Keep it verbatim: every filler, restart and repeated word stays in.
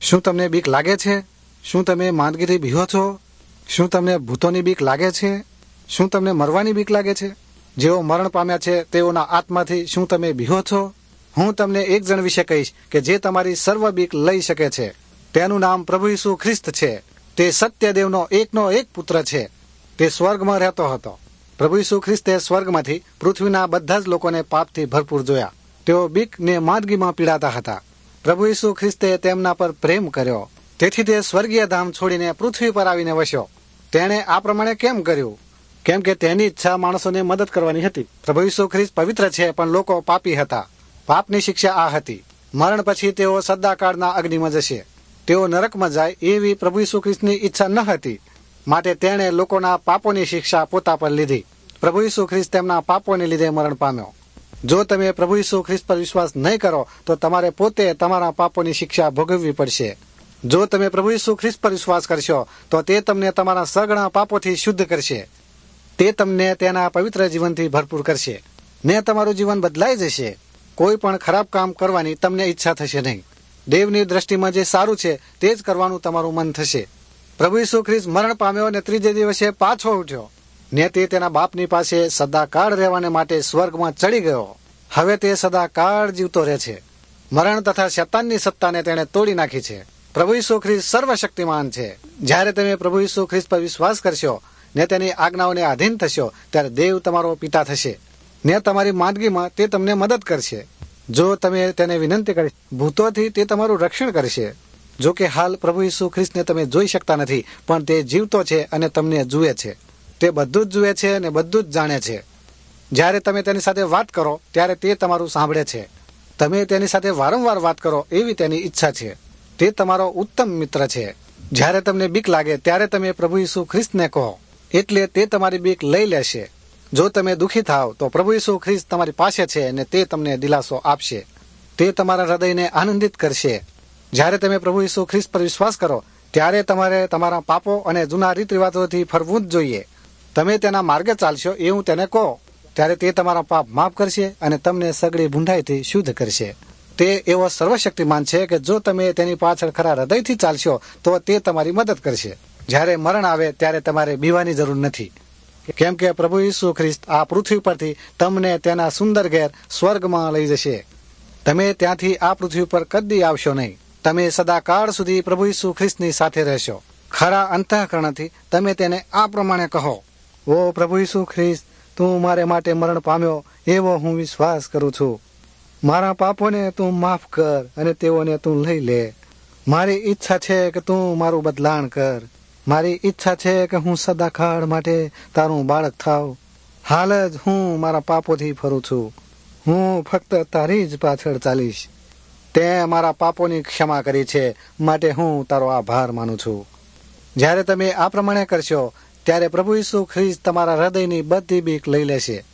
શું તમને બીક લાગે છે? શું તમે માંદગીથી બીહો છો? શું તમને ભૂતોની બીક લાગે છે? શું તમને મરવાની બીક લાગે છે? જેઓ મરણ પામ્યા છે તેઓના આત્માથી શું તમે બીહો છો? હું તમને એક જણ વિશે કહીશ કે જે તમારી સર્વ બીક લઈ શકે છે. તેનું નામ પ્રભુ ઈસુ ખ્રિસ્ત છે. તે સત્યદેવનો એકનો એક પુત્ર છે. તે સ્વર્ગમાં રહેતો હતો. પ્રભુ ઈસુ ખ્રિસ્તે સ્વર્ગમાંથી પૃથ્વીના બધા જ લોકોને પાપથી ભરપૂર જોયા. તેઓ બીક ને માંદગીમાં પીડાતા હતા. પ્રભુ ઈસુ ખ્રિસ્તે તેમના પર પ્રેમ કર્યો. તેથી તે સ્વર્ગીય ધામ છોડીને પૃથ્વી પર આવીને વસ્યો. તેણે આ પ્રમાણે કેમ કર્યું? કેમ કે તેની ઈચ્છા માણસોને મદદ કરવાની હતી. પ્રભુ ઈસુ ખ્રિસ્ત પવિત્ર છે, પણ લોકો પાપી હતા. પાપની શિક્ષા આ હતી. મરણ પછી તેઓ સદાકાળના અગ્નિમાં જશે. તેઓ નરકમાં જાય એવી પ્રભુ ઈસુ ખ્રિસ્તની ઈચ્છા ન હતી. માટે તેણે લોકોના પાપોની શિક્ષા પોતા પર લીધી. પ્રભુ ઈસુ ખ્રિસ્ત તેમના પાપોને લીધે મરણ પામ્યો. જો તમે પ્રભુ ઈસુ ખ્રિસ્ત પર વિશ્વાસ નહીં કરો તો તમારે પોતે તમારા પાપોની શિક્ષા ભોગવવી પડશે. જો તમે પ્રભુ ઈસુ ખ્રિસ્ત પર વિશ્વાસ કરશો તો તે તમને તમારા સઘળા પાપોથી શુદ્ધ કરશે. તે તમને તેના પવિત્ર જીવનથી ભરપૂર કરશે ને તમારું જીવન બદલાઈ જશે. કોઈ પણ ખરાબ કામ કરવાની તમને ઈચ્છા થશે નહીં. દેવની દ્રષ્ટિમાં જે સારું છે તે જ કરવાનું તમારું મન થશે. પ્રભુ ઈસુ ખ્રિસ્ત મરણ પામ્યો અને ત્રીજે દિવસે પાછો ઉઠ્યો ને તે તેના બાપની પાસે સદાકાળ રહેવાને માટે સ્વર્ગમાં ચડી ગયો. હવે તે સદાકાળ જીવતો રહે છે. મરણ તથા શૈતાનની સત્તાને તેણે તોડી નાખી છે. પ્રભુ ઈસુ ખ્રિસ્ત સર્વશક્તિમાન છે. જ્યારે તમે પ્રભુ ઈસુ ખ્રિસ્ત પર વિશ્વાસ કરશો ને તેની આજ્ઞાઓને આધીન થશો ત્યારે દેવ તમારો પિતા થશે ને તમારી માંદગીમાં તે તમને મદદ કરશે. જો તમે તેને વિનંતી કરી ભૂતોથી તે તમારું રક્ષણ કરશે. જો કે હાલ પ્રભુ ઈસુ ખ્રિસ્તને તમે જોઈ શકતા નથી, પણ તે જીવતો છે અને તમને જુએ છે. તે બધું જ જુએ છે અને બધું જ જાણે છે. જ્યારે તમે તેની સાથે વાત કરો ત્યારે તે તમારું સાંભળે છે. તમે તેની સાથે વારંવાર વાત કરો એવી તેની ઈચ્છા છે. તે તમારો ઉત્તમ મિત્ર છે. જ્યારે તમને બીક લાગે ત્યારે તમે પ્રભુ ઈસુ ખ્રિસ્તને કહો, એટલે તે તમારી બીક લઈ લેશે. જો તમે દુઃખી થાવ તો પ્રભુ ઈસુ ખ્રિસ્ત તમારી પાસે છે અને તે તમને દિલાસો આપશે. તે તમારા હૃદયને આનંદિત કરશે. જ્યારે તમે પ્રભુ ઈસુ ખ્રિસ્ત પર વિશ્વાસ કરો ત્યારે તમારે તમારા પાપો અને જૂના રીત રિવાજોથી ફરવું જ જોઈએ. તમે તેના માર્ગે ચાલશો એવું તેને કહો, ત્યારે તે તમારા પાપ માફ કરશે અને તમને સગળી ભૂંડાઈથી શુદ્ધ કરશે. તે એવો સર્વશક્તિમાન છે કે જો તમે તેની પાછળ ખરા હૃદયથી ચાલશો તો તે તમારી મદદ કરશે. જ્યારે મરણ આવે ત્યારે તમારે બીવાની જરૂર નથી, કેમ કે પ્રભુ ઈસુ ખ્રિસ્ત આ પૃથ્વી પરથી તમને તેના સુંદર ઘેર સ્વર્ગમાં લઈ જશે. તમે ત્યાંથી આ પૃથ્વી પર કદી આવશો નહીં. તમે સદાકાળ સુધી પ્રભુ ઈસુ ખ્રિસ્તની સાથે રહેશો. ખરા અંતઃકરણથી તમે તેને આ પ્રમાણે કહો, ઓ પ્રભુ ઈસુ ખ્રિસ્ત, તું મારે માટે મરણ પામ્યો એવો હું વિશ્વાસ કરું છું. મારા પાપોને તું માફ કર અને તેઓને તું લઈ લે. મારી ઈચ્છા છે કે તું મારું બદલાણ કર. મારી ઈચ્છા છે કે હું સદાકાળ માટે તારું બાળક થાવ. હાલ જ હું મારા પાપોથી ફરું છું. હું ફક્ત તારી જ પાછળ ચાલીશ. તે મારા પાપોની ક્ષમા કરી છે, માટે હું તારો આભાર માનું છું. જ્યારે તમે આ પ્રમાણે કરશો ત્યારે પ્રભુ ઈસુ ખ્રિસ્ત તમારા હૃદયની બધી બીક લઈ લેશે.